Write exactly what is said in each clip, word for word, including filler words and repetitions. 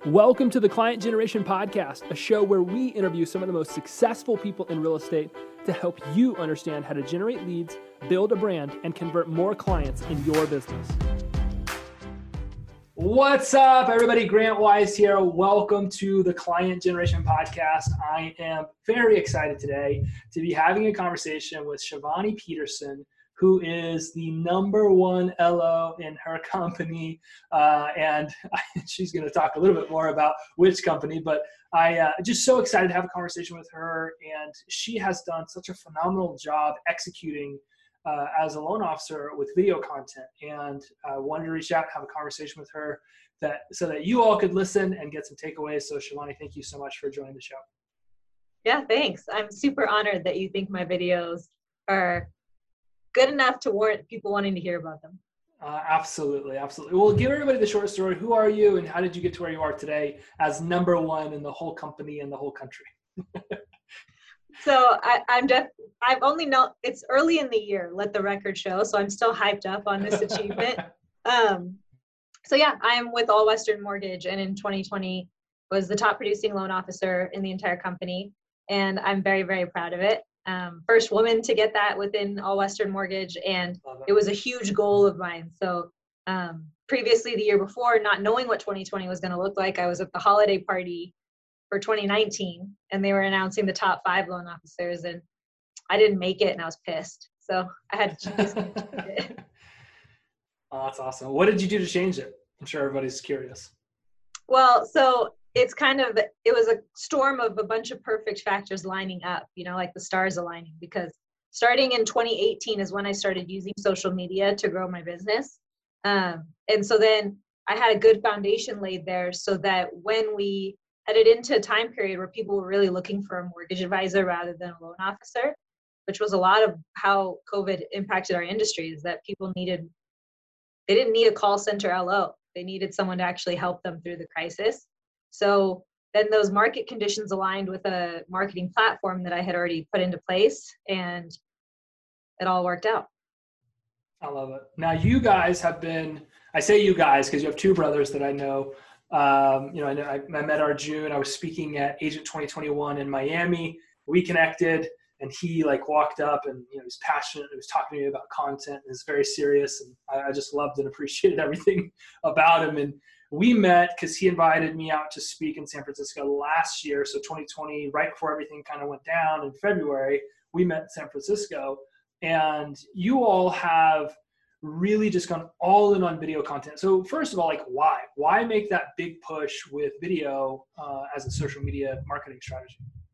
Welcome to the Client Generation Podcast, a show where we interview some of the most successful people in real estate to help you understand how to generate leads, build a brand, and convert more clients in your business. What's up, everybody? Grant Wise here. Welcome to the Client Generation Podcast. I am very excited today to be having a conversation with Shivani Peterson, who is the number one L O in her company. Uh, and she's going to talk a little bit more about which company, but I uh, just so excited to have a conversation with her. And she has done such a phenomenal job executing uh, as a loan officer with video content. And I uh, wanted to reach out and have a conversation with her that so that you all could listen and get some takeaways. So Shivani, thank you so much for joining the show. Yeah, thanks. I'm super honored that you think my videos are good enough to warrant people wanting to hear about them. Uh, absolutely. Absolutely. Well, give everybody the short story. Who are you and how did you get to where you are today as number one in the whole company and the whole country? So I, I'm def I've only known, it's early in the year, let the record show. So I'm still hyped up on this achievement. um, so yeah, I'm with All Western Mortgage, and in twenty twenty was the top producing loan officer in the entire company. And I'm very, very proud of it. Um, first woman to get that within All Western Mortgage, and it was a huge goal of mine. So um, previously, the year before, not knowing what twenty twenty was going to look like, I was at the holiday party for twenty nineteen, and they were announcing the top five loan officers, and I didn't make it, and I was pissed. So I had to change it. Oh, that's awesome. What did you do to change it? I'm sure everybody's curious. Well, so it's kind of, it was a storm of a bunch of perfect factors lining up, you know, like the stars aligning, because starting in twenty eighteen is when I started using social media to grow my business. Um, and so then I had a good foundation laid there so that when we headed into a time period where people were really looking for a mortgage advisor rather than a loan officer, which was a lot of how COVID impacted our industry, is that people needed, they didn't need a call center L O. They needed someone to actually help them through the crisis. So then those market conditions aligned with a marketing platform that I had already put into place, and it all worked out. I love it. Now you guys have been, I say you guys because you have two brothers that I know. Um, you know, I, know I, I met Arjun. I was speaking at Agent twenty twenty-one in Miami. We connected, and he like walked up, and you know, he was passionate. He was talking to me about content, and was very serious. And I, I just loved and appreciated everything about him. And we met because he invited me out to speak in San Francisco last year. So twenty twenty, right before everything kind of went down in February, we met in San Francisco. And you all have really just gone all in on video content. So first of all, like why? Why make that big push with video uh, as a social media marketing strategy?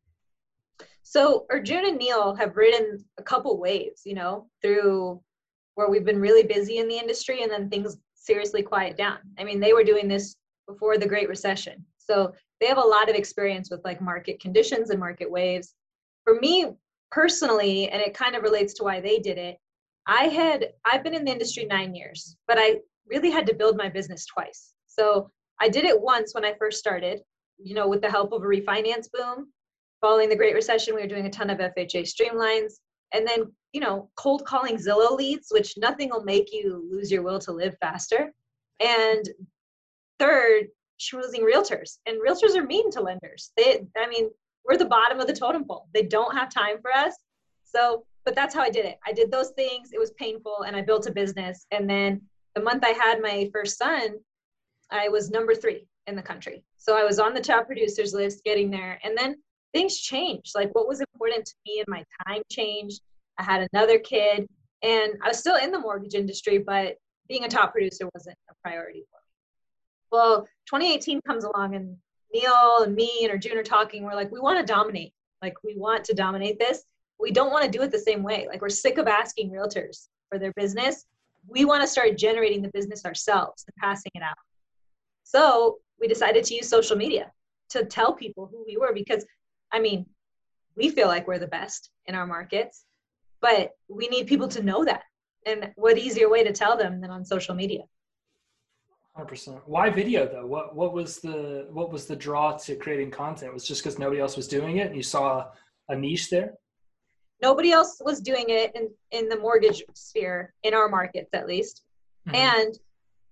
So Arjun and Neil have ridden a couple waves, you know, through where we've been really busy in the industry and then things seriously quiet down. I mean, they were doing this before the Great Recession. So they have a lot of experience with like market conditions and market waves. For me personally, and it kind of relates to why they did it, I had, I've been in the industry nine years, but I really had to build my business twice. So I did it once when I first started, you know, with the help of a refinance boom. Following the Great Recession, we were doing a ton of F H A streamlines. And then, you know, cold calling Zillow leads, which nothing will make you lose your will to live faster. And third, schmoozing realtors. And realtors are mean to lenders. They, I mean, we're the bottom of the totem pole. They don't have time for us. So, but that's how I did it. I did those things. It was painful, and I built a business. And then the month I had my first son, I was number three in the country. So I was on the top producers list getting there. And then things changed. Like what was important to me and my time changed. I had another kid, and I was still in the mortgage industry, but being a top producer wasn't a priority for me. Well, twenty eighteen comes along, and Neil and me and Arjun are talking. We're like, we want to dominate. Like we want to dominate this. We don't want to do it the same way. Like we're sick of asking realtors for their business. We want to start generating the business ourselves and passing it out. So we decided to use social media to tell people who we were, because I mean, we feel like we're the best in our markets, but we need people to know that. And what easier way to tell them than on social media? one hundred percent. Why video though? What what was the what was the draw to creating content? Was it just because nobody else was doing it and you saw a niche there? Nobody else was doing it in, in the mortgage sphere, in our markets at least. Mm-hmm. And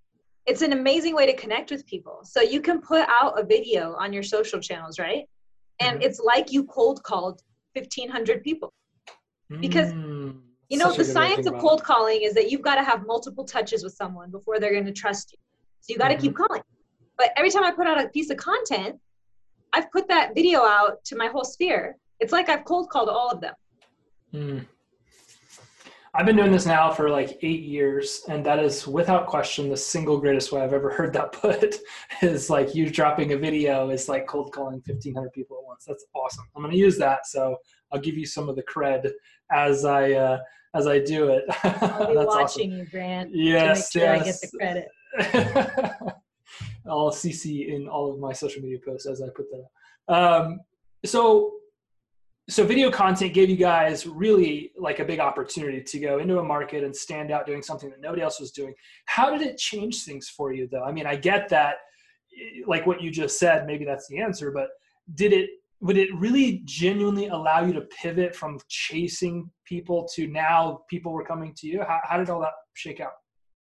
it's an amazing way to connect with people. So you can put out a video on your social channels, right? And Mm-hmm. it's like you cold called fifteen hundred people. Because, mm, you know, such a the good way to science think of about it. cold calling is that you've got to have multiple touches with someone before they're going to trust you. So you got to Mm-hmm. keep calling. But every time I put out a piece of content, I've put that video out to my whole sphere. It's like I've cold called all of them. Mm. I've been doing this now for like eight years, and that is without question the single greatest way I've ever heard that put is like you dropping a video is like cold calling fifteen hundred people at once. That's awesome. I'm going to use that. So I'll give you some of the cred as I, uh, as I do it. I'll be That's watching awesome. you, Grant, Yes, to make sure yes. I get the credit. I'll C C in all of my social media posts as I put that up. Um, so, so video content gave you guys really like a big opportunity to go into a market and stand out doing something that nobody else was doing. How did it change things for you though? I mean, I get that, like what you just said, maybe that's the answer, but did it, would it really genuinely allow you to pivot from chasing people to now people were coming to you? How, how did all that shake out?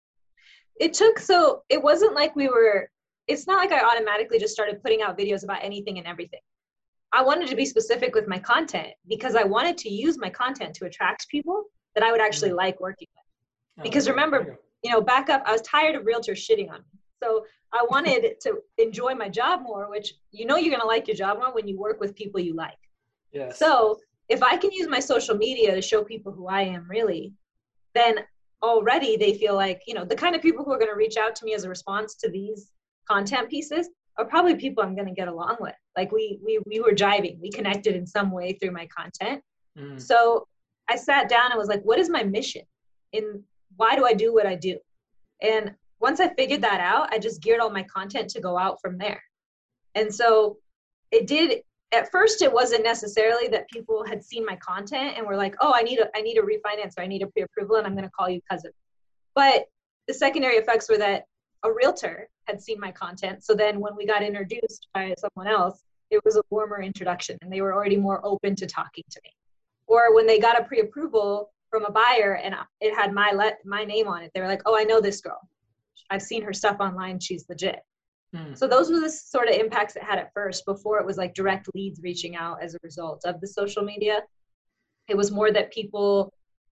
It took, so it wasn't like we were, it's not like I automatically just started putting out videos about anything and everything. I wanted to be specific with my content because I wanted to use my content to attract people that I would actually mm. like working with. Because oh, remember, you, you know, back up, I was tired of realtors shitting on me. So I wanted to enjoy my job more, which you know you're going to like your job more when you work with people you like. Yes. So if I can use my social media to show people who I am really, then already they feel like, you know, the kind of people who are going to reach out to me as a response to these content pieces are probably people I'm going to get along with. Like we, we, we were jiving, we connected in some way through my content. Mm. So I sat down and was like, what is my mission? And why do I do what I do? And once I figured that out, I just geared all my content to go out from there. And so it did, at first it wasn't necessarily that people had seen my content and were like, oh, I need a, I need a refinance or I need a pre-approval and I'm going to call you cousin. But the secondary effects were that a realtor had seen my content. So then when we got introduced by someone else, it was a warmer introduction and they were already more open to talking to me. Or when they got a pre-approval from a buyer and it had my let my name on it, they were like, oh, I know this girl. I've seen her stuff online. She's legit. Hmm. So those were the sort of impacts it had at first before it was like direct leads reaching out as a result of the social media. It was more that people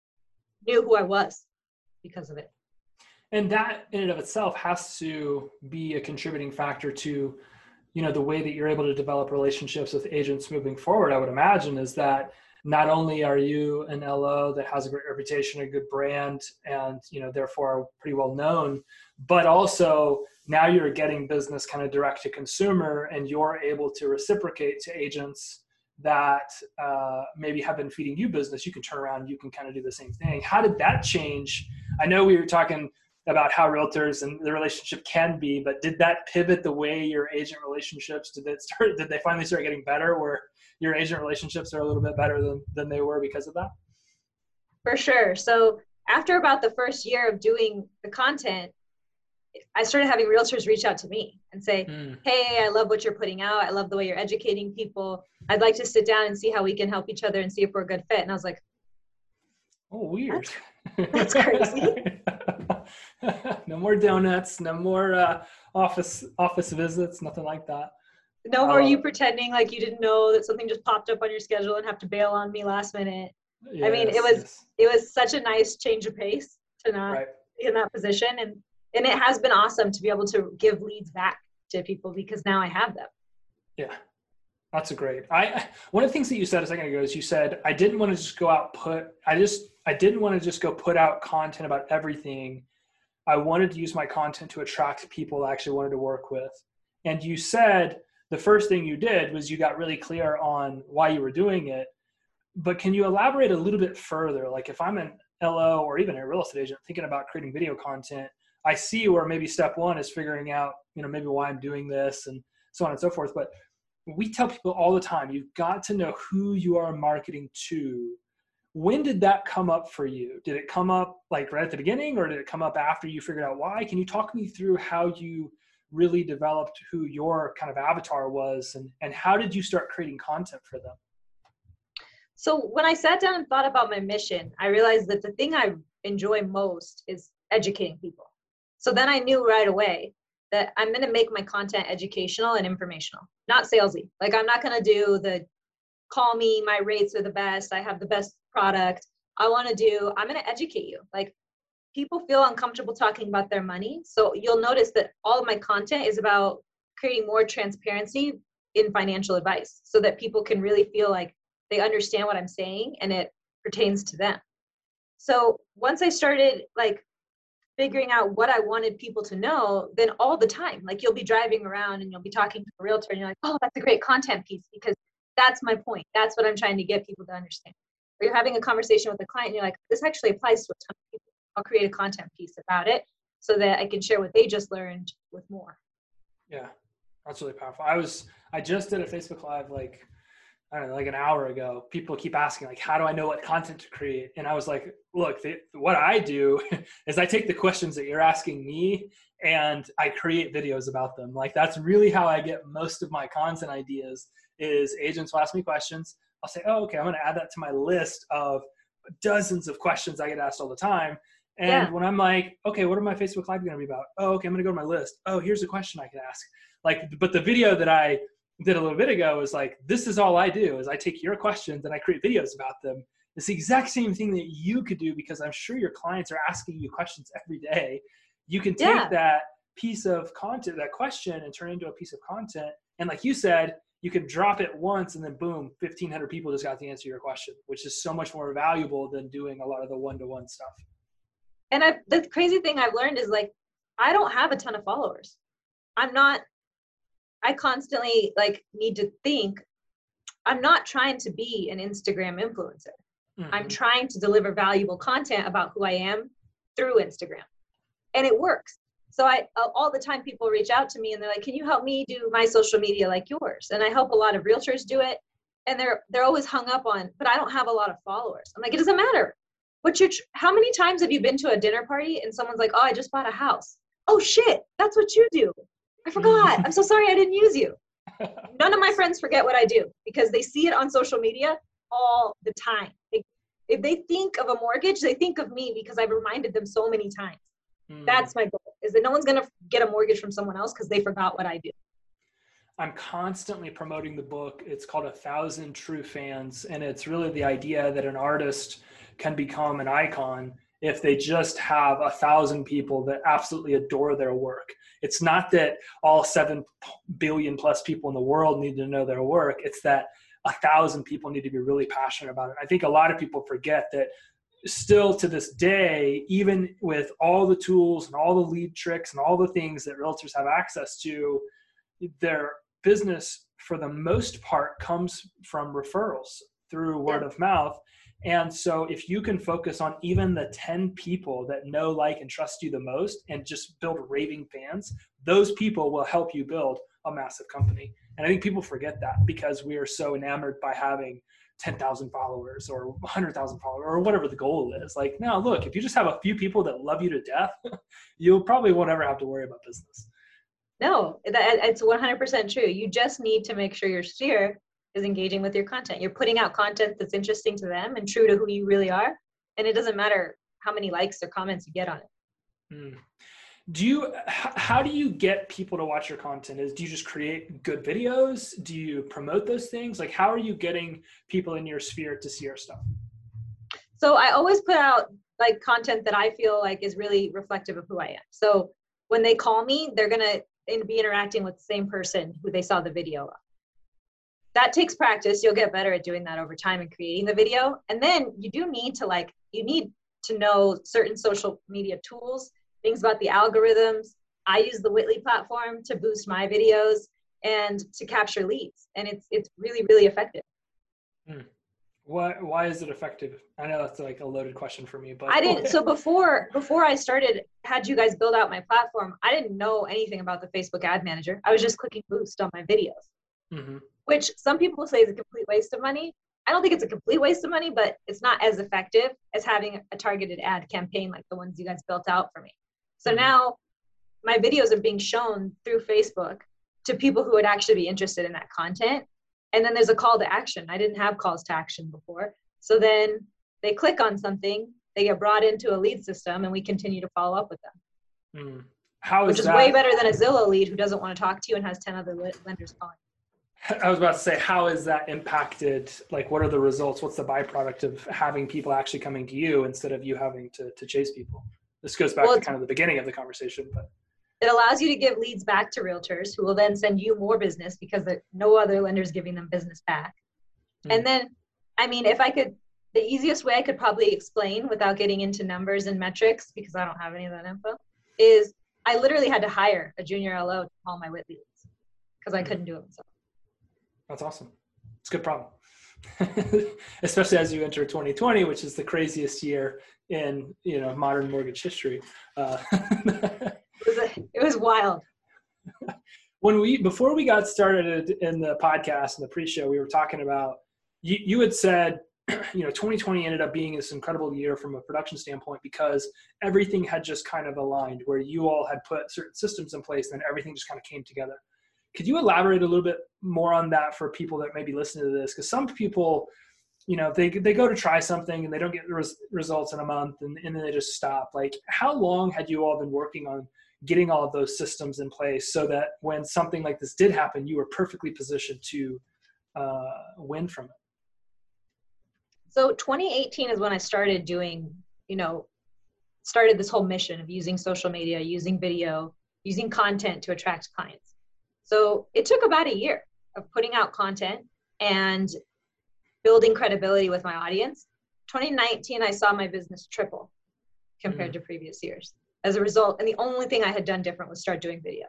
knew who I was because of it. And that in and of itself has to be a contributing factor to, you know, the way that you're able to develop relationships with agents moving forward, I would imagine, is that not only are you an L O that has a great reputation, a good brand, and, you know, therefore pretty well known, but also now you're getting business kind of direct to consumer and you're able to reciprocate to agents that uh, maybe have been feeding you business. You can turn around, you can kind of do the same thing. How did that change? I know we were talking about how realtors and the relationship can be, but did that pivot the way your agent relationships, did it start, did they finally start getting better where your agent relationships are a little bit better than, than they were because of that? For sure. So after about the first year of doing the content, I started having realtors reach out to me and say, mm. hey, I love what you're putting out. I love the way you're educating people. I'd like to sit down and see how we can help each other and see if we're a good fit. And I was like, oh, weird. That's, that's crazy. No more donuts, no more uh, office office visits, nothing like that. No more you pretending like you didn't know that something just popped up on your schedule and have to bail on me last minute. Yes, I mean, it was yes. it was such a nice change of pace to not right. be in that position. And, and it has been awesome to be able to give leads back to people because now I have them. Yeah. That's a great. I one of the things that you said a second ago is you said I didn't want to just go out put. I just I didn't want to just go put out content about everything. I wanted to use my content to attract people I actually wanted to work with. And you said the first thing you did was you got really clear on why you were doing it. But can you elaborate a little bit further? Like if I'm an L O or even a real estate agent thinking about creating video content, I see where maybe step one is figuring out, you know, maybe why I'm doing this and so on and so forth. But we tell people all the time, you've got to know who you are marketing to. When did that come up for you? Did it come up like right at the beginning or did it come up after you figured out why? Can you talk me through how you really developed who your kind of avatar was and, and how did you start creating content for them? So when I sat down and thought about my mission, I realized that the thing I enjoy most is educating people. So then I knew right away that I'm going to make my content educational and informational, not salesy. Like I'm not going to do the call me, my rates are the best, I have the best product. I want to do, I'm going to educate you. Like people feel uncomfortable talking about their money. So you'll notice that all of my content is about creating more transparency in financial advice so that people can really feel like they understand what I'm saying and it pertains to them. So once I started like figuring out what I wanted people to know, then all the time, like you'll be driving around and you'll be talking to a realtor and you're like, oh, that's a great content piece because that's my point. That's what I'm trying to get people to understand. Or you're having a conversation with a client and you're like, this actually applies to a ton of people. I'll create a content piece about it so that I can share what they just learned with more. Yeah, that's really powerful. I was, I just did a Facebook Live like, I don't know, like an hour ago. People keep asking like, how do I know what content to create? And I was like, look, the, what I do is I take the questions that you're asking me and I create videos about them. Like that's really how I get most of my content ideas is agents will ask me questions. I'll say, oh, okay, I'm going to add that to my list of dozens of questions I get asked all the time. And yeah. when I'm like, okay, what are my Facebook Live going to be about? Oh, okay, I'm going to go to my list. Oh, here's a question I can ask. Like, but the video that I did a little bit ago is like, this is all I do is I take your questions and I create videos about them. It's the exact same thing that you could do because I'm sure your clients are asking you questions every day. You can take yeah. that piece of content, that question, and turn it into a piece of content. And like you said, you can drop it once and then boom, fifteen hundred people just got to answer your question, which is so much more valuable than doing a lot of the one-to-one stuff. And I, the crazy thing I've learned is like, I don't have a ton of followers. I'm not, I constantly like need to think, I'm not trying to be an Instagram influencer. Mm-hmm. I'm trying to deliver valuable content about who I am through Instagram. And it works. So I, all the time people reach out to me and they're like, can you help me do my social media like yours? And I help a lot of realtors do it. And they're, they're always hung up on, but I don't have a lot of followers. I'm like, it doesn't matter. What's your, how many times have you been to a dinner party and someone's like, oh, I just bought a house. Oh shit, that's what you do. I forgot. I'm so sorry I didn't use you. None of my friends forget what I do because they see it on social media all the time. They, if they think of a mortgage, they think of me because I've reminded them so many times. Mm. That's my goal, is that no one's going to get a mortgage from someone else because they forgot what I do. I'm constantly promoting the book. It's called A Thousand True Fans. And it's really the idea that an artist can become an icon if they just have a thousand people that absolutely adore their work. It's not that all seven billion plus people in the world need to know their work. It's that a thousand people need to be really passionate about it. I think a lot of people forget that still to this day, even with all the tools and all the lead tricks and all the things that realtors have access to, their business for the most part comes from referrals through word yeah. of mouth. And so if you can focus on even the ten people that know, like, and trust you the most and just build raving fans, those people will help you build a massive company. And I think people forget that because we are so enamored by having ten thousand followers or one hundred thousand followers or whatever the goal is. Like, no, look, if you just have a few people that love you to death, you probably won't ever have to worry about business. No, that, it's one hundred percent true. You just need to make sure your sphere is engaging with your content. You're putting out content that's interesting to them and true to who you really are. And it doesn't matter how many likes or comments you get on it. Mm. Do you, how do you get people to watch your content? Is, do you just create good videos? Do you promote those things? Like, how are you getting people in your sphere to see your stuff? So I always put out like content that I feel like is really reflective of who I am. So when they call me, they're going to be interacting with the same person who they saw the video of. That takes practice. You'll get better at doing that over time and creating the video. And then you do need to like, you need to know certain social media tools, things about the algorithms. I use the Whitley platform to boost my videos and to capture leads. And it's it's really, really effective. Hmm. Why, why is it effective? I know that's like a loaded question for me, but I didn't. So before, before I started, had you guys build out my platform, I didn't know anything about the Facebook ad manager. I was just clicking boost on my videos. Mm-hmm. Which some people say is a complete waste of money. I don't think it's a complete waste of money, but it's not as effective as having a targeted ad campaign like the ones you guys built out for me. So mm-hmm. now my videos are being shown through Facebook to people who would actually be interested in that content. And then there's a call to action. I didn't have calls to action before. So then they click on something, they get brought into a lead system, and we continue to follow up with them. Mm. How is which is that? way better than a Zillow lead who doesn't want to talk to you and has ten other lenders calling. I was about to say, how is that impacted? Like, what are the results? What's the byproduct of having people actually coming to you instead of you having to, to chase people? This goes back well, to kind of the beginning of the conversation, but it allows you to give leads back to realtors who will then send you more business because no other lender is giving them business back. Mm. And then, I mean, if I could, the easiest way I could probably explain without getting into numbers and metrics, because I don't have any of that info, is I literally had to hire a junior L O to call my WIT leads because I mm. couldn't do it myself. That's awesome. It's a good problem. Especially as you enter twenty twenty, which is the craziest year in, you know, modern mortgage history. Uh, it, was a, it was wild. When we, before we got started in the podcast and the pre-show, we were talking about, you, you had said, you know, twenty twenty ended up being this incredible year from a production standpoint because everything had just kind of aligned where you all had put certain systems in place and everything just kind of came together. Could you elaborate a little bit more on that for people that may be listening to this? Because some people, you know, they they go to try something and they don't get the res- results in a month and, and then they just stop. Like, how long had you all been working on getting all of those systems in place so that when something like this did happen, you were perfectly positioned to uh, win from it? So twenty eighteen is when I started doing, you know, started this whole mission of using social media, using video, using content to attract clients. So it took about a year of putting out content and building credibility with my audience. twenty nineteen, I saw my business triple compared mm-hmm. to previous years as a result. And the only thing I had done different was start doing video.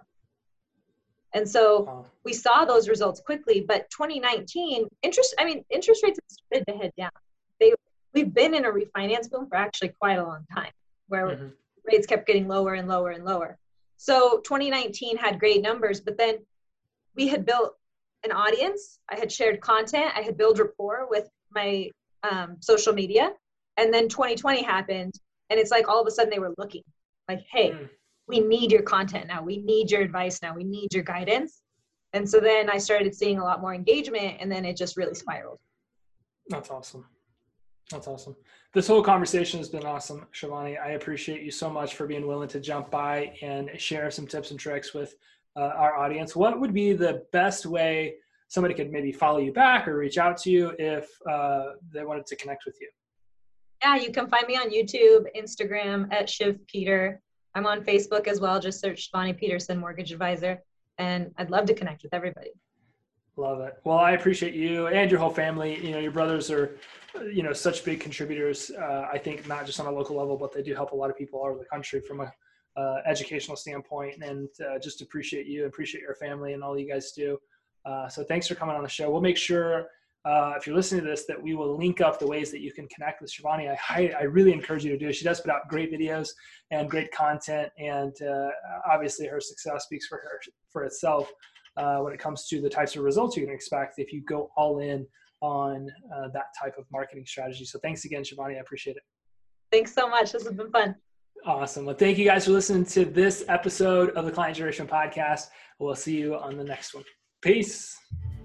And so wow. we saw those results quickly, but twenty nineteen, interest, I mean, interest rates have started to head down. They, we've been in a refinance boom for actually quite a long time where mm-hmm. rates kept getting lower and lower and lower. So twenty nineteen had great numbers, but then we had built an audience. I had shared content. I had built rapport with my um, social media. And then twenty twenty happened. And it's like all of a sudden they were looking like, hey, mm. we need your content now. We need your advice now. We need your guidance. And so then I started seeing a lot more engagement and then it just really spiraled. That's awesome. That's awesome. This whole conversation has been awesome, Shivani. I appreciate you so much for being willing to jump by and share some tips and tricks with uh, our audience. What would be the best way somebody could maybe follow you back or reach out to you if uh, they wanted to connect with you? Yeah, you can find me on YouTube, Instagram at Shiv Peter. I'm on Facebook as well. Just search Shivani Peterson Mortgage Advisor. And I'd love to connect with everybody. Love it. Well, I appreciate you and your whole family. You know, your brothers are, you know, such big contributors. Uh, I think not just on a local level, but they do help a lot of people all over the country from a uh, educational standpoint. And uh, just appreciate you, appreciate your family and all you guys do. Uh, so thanks for coming on the show. We'll make sure uh, if you're listening to this that we will link up the ways that you can connect with Shivani. I I really encourage you to do it. She does put out great videos and great content, and uh, obviously her success speaks for her for itself. Uh, when it comes to the types of results you can expect if you go all in on uh, that type of marketing strategy. So thanks again, Shivani. I appreciate it. Thanks so much. This has been fun. Awesome. Well, thank you guys for listening to this episode of the Client Generation Podcast. We'll see you on the next one. Peace.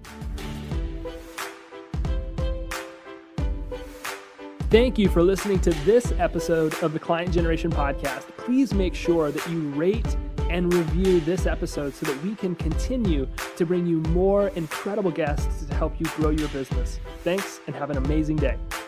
Thank you for listening to this episode of the Client Generation Podcast. Please make sure that you rate and review this episode so that we can continue to bring you more incredible guests to help you grow your business. Thanks and have an amazing day.